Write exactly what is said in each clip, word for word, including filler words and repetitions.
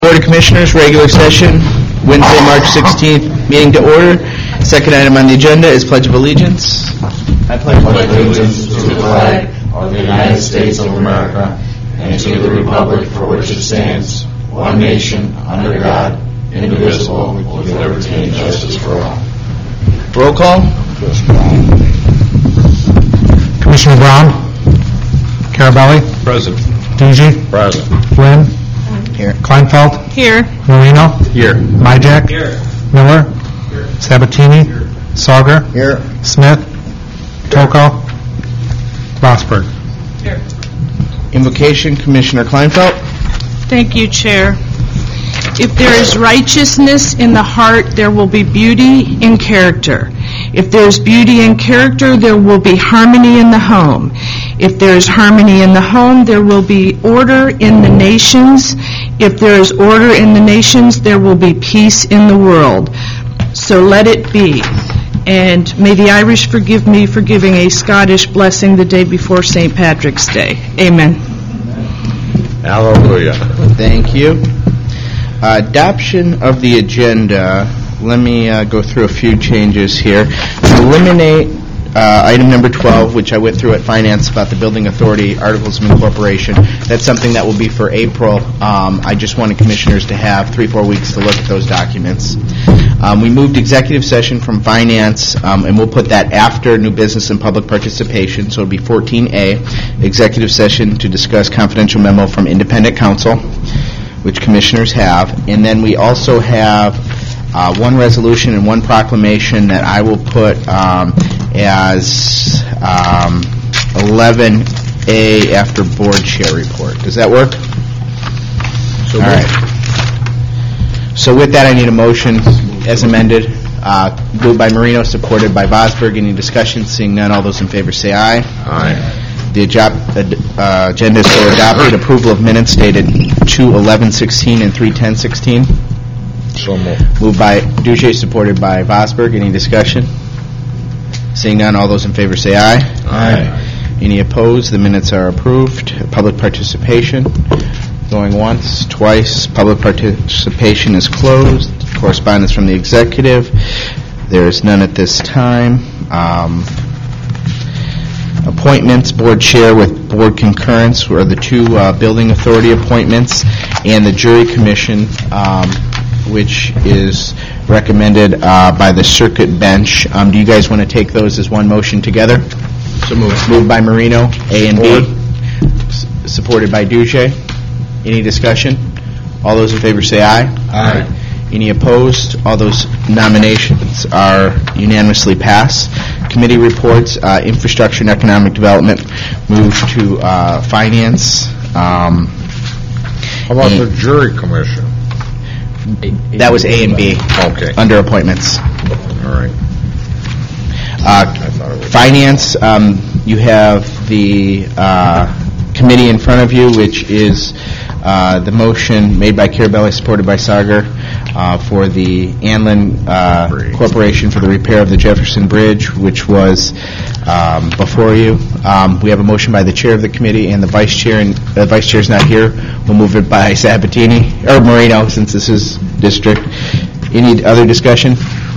Board of Commissioners, regular session, Wednesday, March sixteenth, meeting to order. Second item on the agenda is Pledge of Allegiance. I pledge allegiance to the flag of the United States of America and to the republic for which it stands, one nation, under God, indivisible, with liberty and justice for all. Roll call. Commissioner Brown. Carabelli. Present. Dugy. Present. Flynn. Here. Kleinfeld. Here. Marino. Here. Myjack. Here. Miller. Here. Sabatini. Here. Sauger. Here. Smith. Toko. Rosberg. Here. Invocation, Commissioner Kleinfeld. Thank you, Chair. If there is righteousness in the heart, there will be beauty in character. If there is beauty in character, there will be harmony in the home. If there is harmony in the home, there will be order in the nations. If there is order in the nations, there will be peace in the world. So let it be. And may the Irish forgive me for giving a Scottish blessing the day before Saint Patrick's Day. Amen. Hallelujah. Thank you. Uh, adoption of the agenda. Let me uh, go through a few changes here. Eliminate uh, item number twelve, which I went through at Finance about the Building Authority Articles of Incorporation. That's something that will be for April. Um, I just wanted commissioners to have three, four weeks to look at those documents. Um, we moved executive session from Finance, um, and we'll put that after new business and public participation, so it'll be fourteen A, executive session to discuss confidential memo from independent counsel, which commissioners have. And then we also have uh, one resolution and one proclamation that I will put um, as um, eleven A after board chair report. Does that work? So All right. So with that, I need a motion as amended. Uh, moved by Marino, supported by Vosberg. Any discussion? Seeing none, all those in favor say aye. Aye. The job, uh, agenda is so adopted. Approval of minutes dated two eleven sixteen and three ten sixteen. So moved. Moved by Duche, supported by Vosberg. Any discussion? Seeing none, all those in favor say aye. Aye. Any opposed? The minutes are approved. Public participation. Going once, twice. Public participation is closed. Correspondence from the executive. There is none at this time. Um, Appointments, board chair with board concurrence are the two uh, building authority appointments, and the jury commission, um, which is recommended uh, by the circuit bench. Um, do you guys want to take those as one motion together? So moved. Moved by Marino, A and B, S- supported by Duche. Any discussion? All those in favor say aye. Aye. Any opposed? All those nominations are unanimously passed. Committee reports, uh, infrastructure and economic development, move to uh, finance. Um, How about the jury commission? that was A and B Okay. under appointments. All right. Uh, I thought it was... finance, um, you have the uh, committee in front of you, which is uh, the motion made by Carabelli, supported by Sauger, uh, for the Anlin uh, Corporation for the repair of the Jefferson Bridge, which was um, before you. Um, we have a motion by the chair of the committee and the vice chair, and the vice chair is not here. We'll move it by Sabatini, or Marino, since this is district. Any other discussion?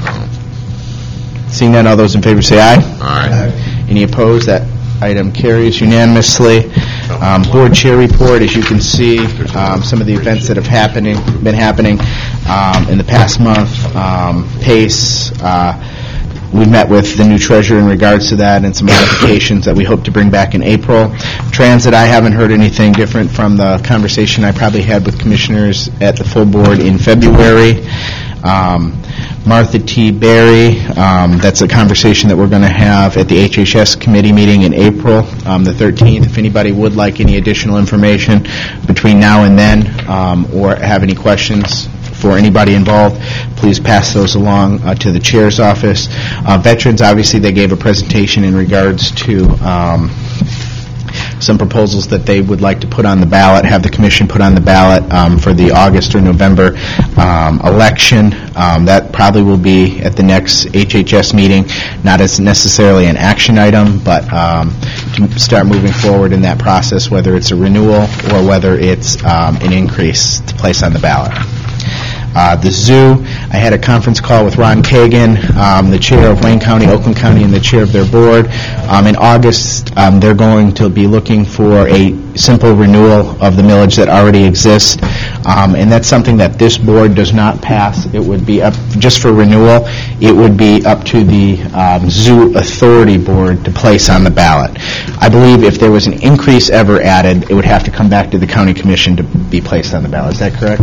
Seeing none, all those in favor say aye. Aye. Any opposed? That item carries unanimously. Um, board chair report, as you can see, um, some of the events that have happening, been happening um, in the past month. Um, PACE, uh, we met with the new treasurer in regards to that and some modifications that we hope to bring back in April. Transit, I haven't heard anything different from the conversation I probably had with commissioners at the full board in February. Um, Martha T. Berry, um, that's a conversation that we're going to have at the H H S committee meeting in April, um, the thirteenth. If anybody would like any additional information between now and then, um, or have any questions for anybody involved, please pass those along uh, to the chair's office. Uh, veterans, obviously, they gave a presentation in regards to um, some proposals that they would like to put on the ballot, have the commission put on the ballot um, for the August or November um, election. Um, That probably will be at the next H H S meeting, not as necessarily an action item, but um, to start moving forward in that process, whether it's a renewal or whether it's um, an increase to place on the ballot. Uh, The zoo, I had a conference call with Ron Kagan, um, the chair of Wayne County, Oakland County, and the chair of their board. Um, In August, um, they're going to be looking for a simple renewal of the millage that already exists, um, and that's something that this board does not pass. It would be up, just for renewal, it would be up to the um, Zoo Authority Board to place on the ballot. I believe if there was an increase ever added, it would have to come back to the county commission to be placed on the ballot. Is that correct?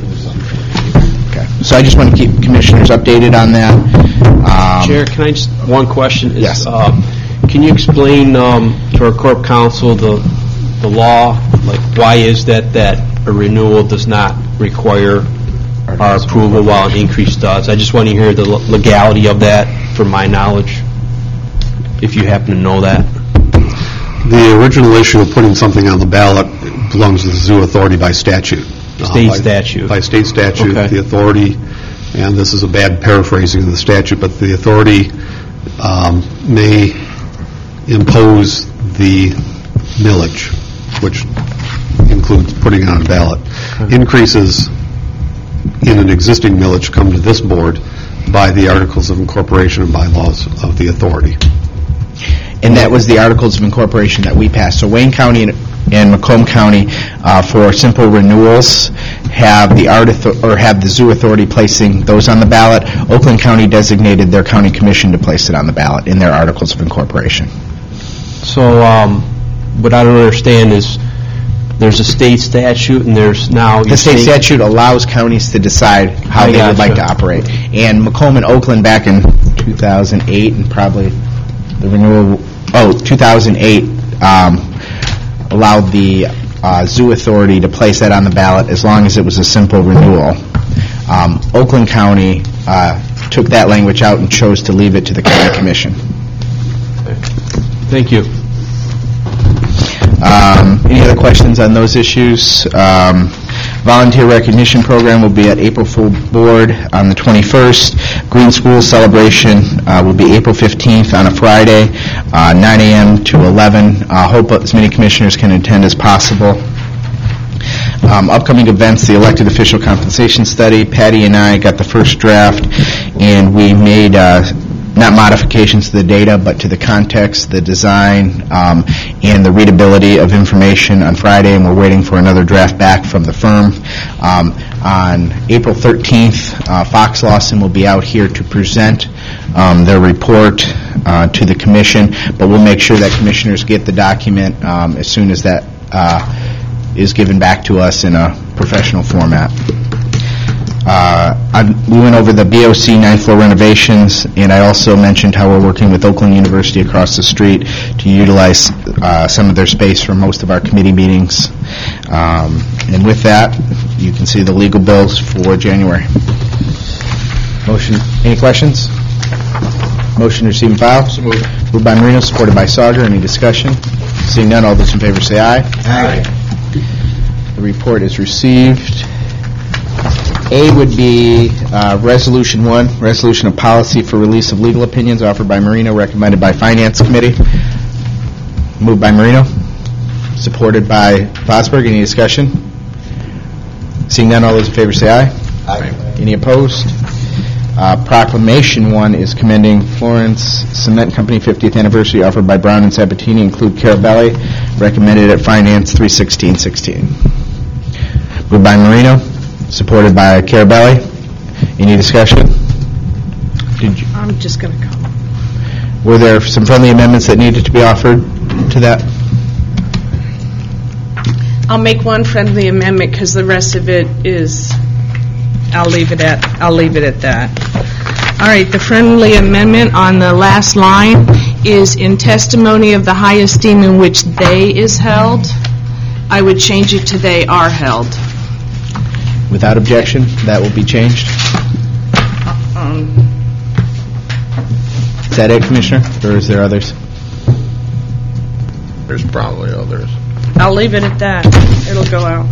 Okay. So I just want to keep commissioners updated on that. Um, Chair, can I just, one question? is, Yes. uh, Can you explain um, to our corp counsel the the law, like why is that that a renewal does not require our approval while an increase does? I just want to hear the legality of that, from my knowledge, if you happen to know that. The original issue of putting something on the ballot belongs to the Zoo Authority by statute. State Uh, by- statute. By state statute, Okay. the authority, and this is a bad paraphrasing of the statute, but the authority um, may impose the millage, which includes putting it on a ballot. Increases in an existing millage come to this board by the Articles of Incorporation and bylaws of the authority. And that was the Articles of Incorporation that we passed. So Wayne County and, and Macomb County, uh, for simple renewals, have the art author- or have the Zoo Authority placing those on the ballot. Oakland County designated their county commission to place it on the ballot in their Articles of Incorporation. So um, what I don't understand is there's a state statute and there's now... The state statute allows counties to decide how I they would like to gotcha. operate. And Macomb and Oakland back in two thousand eight, and probably the renewal, oh, two thousand eight, um, allowed the uh, Zoo Authority to place that on the ballot as long as it was a simple renewal. Um, Oakland County uh, took that language out and chose to leave it to the county commission. Thank you. Um, Any other questions on those issues? Um, Volunteer recognition program will be at April Fool Board on the twenty-first. Green School celebration uh, will be April fifteenth on a Friday, uh, nine a.m. to eleven. Uh, Hope as many commissioners can attend as possible. Um, Upcoming events, the elected official compensation study. Patty and I got the first draft, and we made uh, not modifications to the data, but to the context, the design, um, and the readability of information on Friday, and we're waiting for another draft back from the firm. Um, on April thirteenth, uh, Fox Lawson will be out here to present um, their report uh, to the commission, but we'll make sure that commissioners get the document um, as soon as that uh, is given back to us in a professional format. Uh, I, we went over the B O C ninth floor renovations, and I also mentioned how we're working with Oakland University across the street to utilize uh, some of their space for most of our committee meetings. Um, and with that, you can see the legal bills for January. Motion. Any questions? Motion to receive and file. So moved. Moved by Marino, supported by Sauger. Any discussion? Seeing none, all those in favor say aye. Aye. The report is received. A would be uh, Resolution one, Resolution of Policy for Release of Legal Opinions, offered by Marino, recommended by Finance Committee. Moved by Marino, supported by Fosberg. Any discussion? Seeing none, all those in favor say aye. Aye. Any opposed? Uh, Proclamation one is commending Florence Cement Company fiftieth anniversary, offered by Brown and Sabatini, include Carabelli, recommended at Finance three sixteen sixteen. Moved by Marino, supported by Carabelli. Any discussion? Did you, I'm just going to go. were there some friendly amendments that needed to be offered to that? I'll make one friendly amendment because the rest of it is, I'll leave it at, I'll leave it at that. All right, the friendly amendment on the last line is in testimony of the high esteem in which they is held. I would change it to they are held. Without objection, that will be changed. Um, Is that it, Commissioner, or is there others? There's probably others. I'll leave it at that. It'll go out.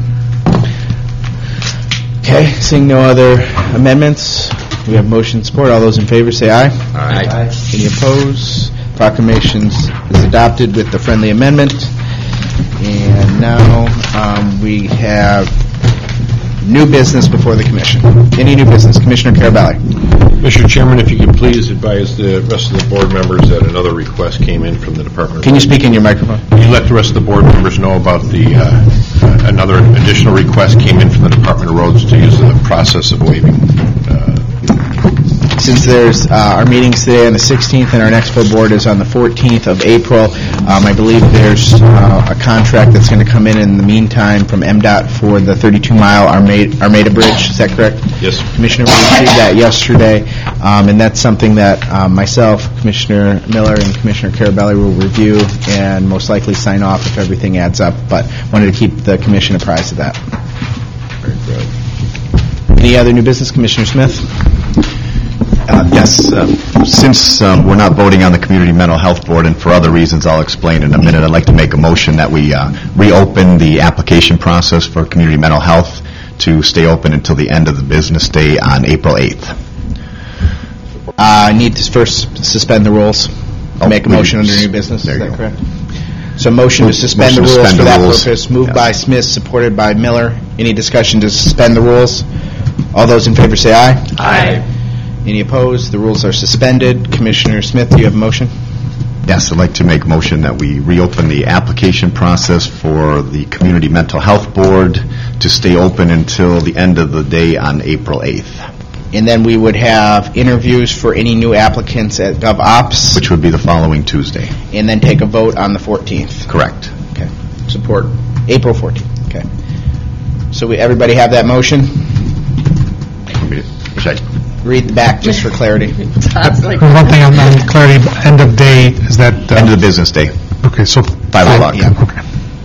Okay, seeing no other amendments, we have motion and support. All those in favor say aye. Aye. Any opposed? Proclamations is adopted with the friendly amendment. And now um, we have new business before the commission. Any new business? Commissioner Carabelli. Mister Chairman, if you could please advise the rest of the board members that another request came in from the Department of... Can you speak in your microphone? Can you let the rest of the board members know about the, uh, uh, another additional request came in from the Department of Roads to use the process of waiving uh, Since there's uh, our meetings today on the sixteenth and our next full board is on the fourteenth of April, um, I believe there's uh, a contract that's going to come in in the meantime from M DOT for the thirty-two mile Armada, Armada Bridge. Is that correct? Yes. Commissioner, we received that yesterday, um, and that's something that um, myself, Commissioner Miller, and Commissioner Carabelli will review and most likely sign off if everything adds up, but wanted to keep the commission apprised of that. Very good. Any other new business? Commissioner Smith? Uh, Yes, uh, since um, we're not voting on the Community Mental Health Board, and for other reasons I'll explain in a minute, I'd like to make a motion that we uh, reopen the application process for Community Mental Health to stay open until the end of the business day on April eighth. I uh, need to first suspend the rules. Oh, Make a we- motion under new business, is there that you go. correct? So motion to suspend the Motion to rules suspend for the that rules. purpose, moved Yeah. by Smith, supported by Miller. Any discussion to suspend the rules? All those in favor say aye. Aye. Any opposed? The rules are suspended. Commissioner Smith, do you have a motion? Yes, I'd like to make a motion that we reopen the application process for the Community Mental Health Board to stay open until the end of the day on April eighth, And then we would have interviews for any new applicants at GovOps, which would be the following Tuesday. and then take a vote on the fourteenth. Correct. Okay. Support. April fourteenth. Okay. So we, everybody have that motion? Should I- Read the back just for clarity. Sounds like One thing on on clarity, end of day, is that... uh, End of the business day, Okay, so... five o'clock. Yeah. Okay.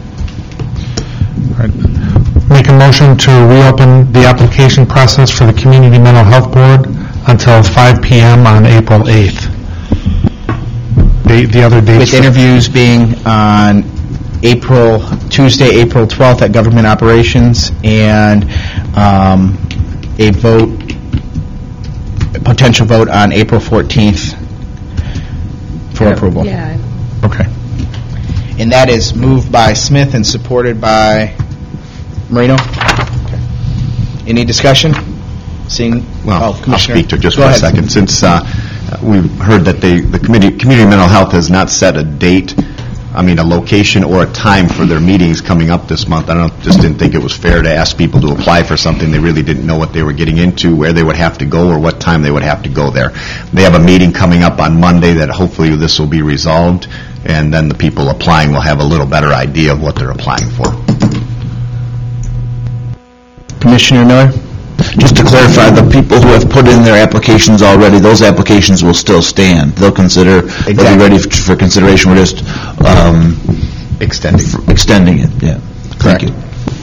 All right. Make a motion to reopen the application process for the Community Mental Health Board until five p.m. on April eighth. The the other dates... With interviews being on April, Tuesday, April twelfth at Government Operations, and um, a vote, a potential vote on April fourteenth for approval. Yeah. Okay. And that is moved by Smith and supported by Marino. Okay. Any discussion? Seeing, Well, oh, I'll Commissioner. speak to it just Go for a ahead. second. Since uh, we've heard that they, the committee, Community Mental Health has not set a date, I mean, a location or a time for their meetings coming up this month, I don't, just didn't think it was fair to ask people to apply for something they really didn't know what they were getting into, where they would have to go, or what time they would have to go there. They have a meeting coming up on Monday that hopefully this will be resolved, and then the people applying will have a little better idea of what they're applying for. Commissioner Miller? Just to clarify, the people who have put in their applications already, those applications will still stand. They'll consider, they'll be Exactly. ready f- for consideration. We're just um, Extending. f- extending it, yeah. Thank Correct. you.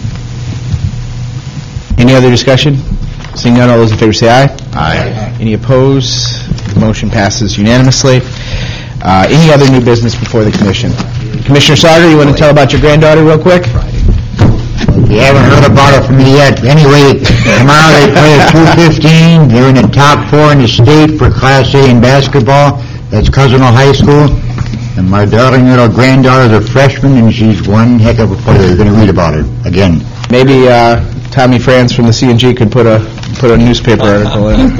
Any other discussion? Seeing none, all those in favor say aye. Aye. Any opposed? The motion passes unanimously. Uh, Any other new business before the commission? Commissioner Sauger, you want to tell about your granddaughter real quick? You haven't heard about it from me yet. Anyway, tomorrow they play at two fifteen. They're in the top four in the state for Class A in basketball. That's Cousino High School. And my darling little granddaughter's a freshman, and she's one heck of a player. You're going to read about her again. Maybe uh, Tommy Franz from the C N G could put a put a newspaper article in.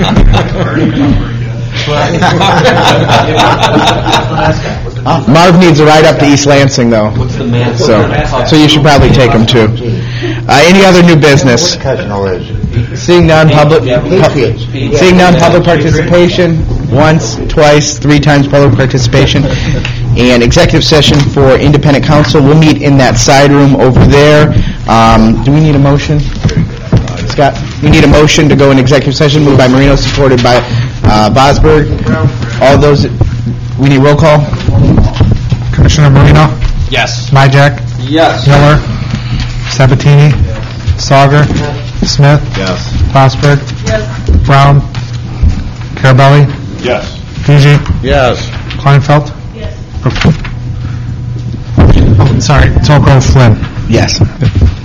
Marv needs a ride up to East Lansing, though. What's the man? So, so you should probably take him too. Uh, any other new business? Cousino is. Seeing none, public. Patriots. Seeing none, public participation. Once, twice, three times public participation. And executive session for independent counsel. We'll meet in that side room over there. Um, do we need a motion? Scott, we need a motion to go in executive session. Moved by Marino, supported by uh, Bosberg. All those. We need roll call. Commissioner Marino? Yes. Myjack? Yes. Miller? Sabatini? Sauger? Smith? Yes. Fosberg? Brown? Carabelli? Yes. Fuji? Yes. Kleinfeld? Yes. sorry, Tomco Flynn. Yes.